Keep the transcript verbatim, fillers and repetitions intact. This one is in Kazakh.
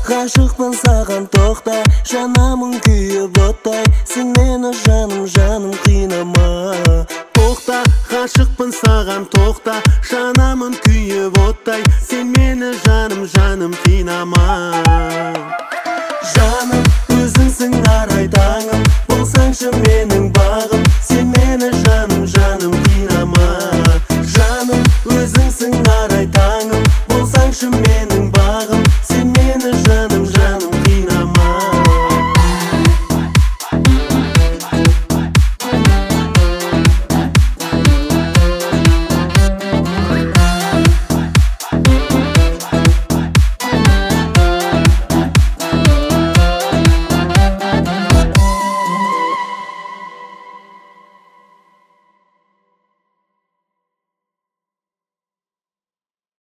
Ғашықпын саған тоқта, жанамын күйіп оттай, сен мені жаным жаным қинама. Тоқта, ғашықпын саған тоқта, жанамын күйіп оттай, сен мені жаным жаным қинама. Жаным, өзіңсің арай таңым, болсаңшы менің бағым,